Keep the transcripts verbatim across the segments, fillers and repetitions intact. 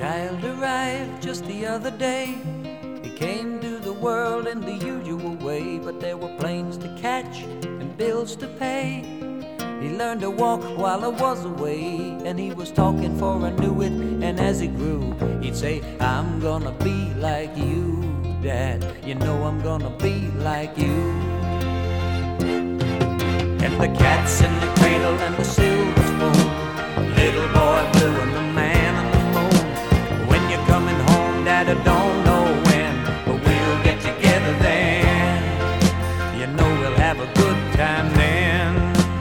child arrived just the other day. He came to the world in the usual way, but there were planes to catch and bills to pay. He learned to walk while I was away, and he was talking for I knew it. And as he grew, he'd say, I'm gonna be like you, Dad. You know I'm gonna be like you. And the cat's in the cradle and the silver spoon, little boy blue and the man on the moon. When you're coming home, Dad, I don't know when, but we'll get together then. You know we'll have a good time then.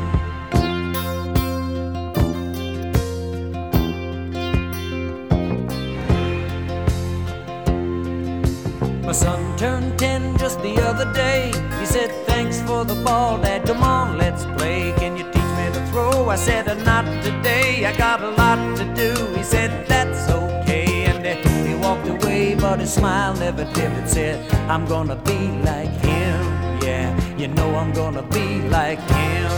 My son turned ten just the other day. He said, thanks for the ball, Dad, come on, let's play. Can you teach me to throw? I said, not today, I got a lot to do. He said, that's okay, and he walked away, but his smile never dimmed. It said, I'm gonna be like him, yeah, you know I'm gonna be like him.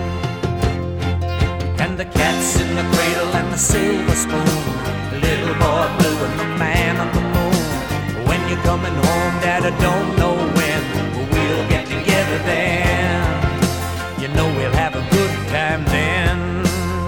And the cat's in the cradle and the silver spoon, the little boy blue and the man on the moon. When you're coming home, Dad, I don't know when, but we'll get together then. You know we'll have a good time then.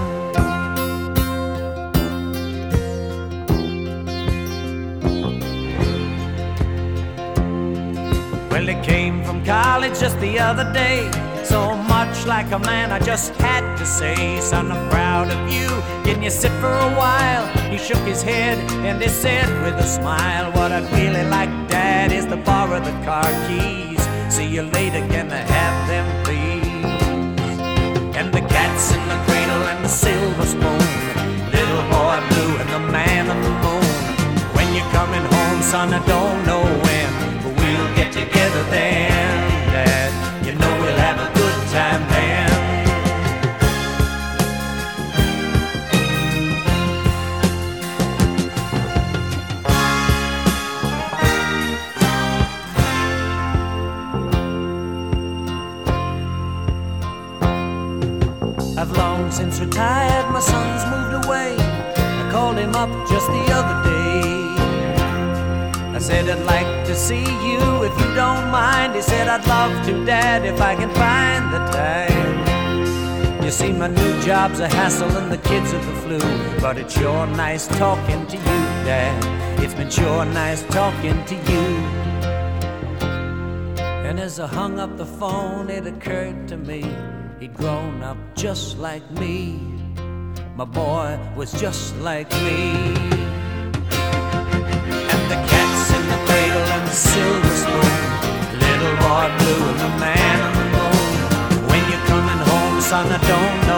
Well, he came from college just the other day, so much like a man I just had to say, son, I'm proud of you, can you sit for a while? He shook his head and he said with a smile, what I'd really like, Dad, is to borrow the car keys. See you later, can I have them please? And the cat's in the cradle and the silver spoon, little boy blue and the man on the moon. When you're coming home, son, I don't know when, but we'll get together then, Dad, you know we'll have a good time then. I've long since retired, my son's moved away. I called him up just the other day. I said, I'd like to see you if you don't mind. He said, I'd love to, Dad, if I can find the time. You see, my new job's a hassle and the kids are the flu, but it's sure nice talking to you, Dad. It's been sure nice talking to you. And as I hung up the phone, it occurred to me, he'd grown up just like me. My boy was just like me. And the cat's in the cradle and the silver spoon, little boy blue and the man on the moon. When you're coming home, son, I don't know